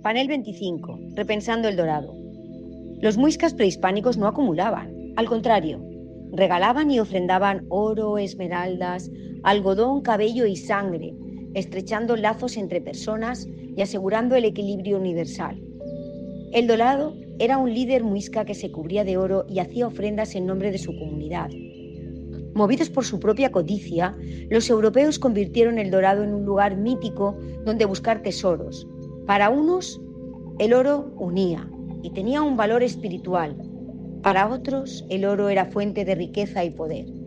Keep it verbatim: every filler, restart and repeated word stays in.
Panel veinticinco. Repensando el dorado. Los muiscas prehispánicos no acumulaban, al contrario, regalaban y ofrendaban oro, esmeraldas, algodón, cabello y sangre, estrechando lazos entre personas y asegurando el equilibrio universal. El dorado era un líder muisca que se cubría de oro y hacía ofrendas en nombre de su comunidad. Movidos por su propia codicia, los europeos convirtieron el dorado en un lugar mítico donde buscar tesoros. Para unos, el oro unía y tenía un valor espiritual. Para otros, el oro era fuente de riqueza y poder.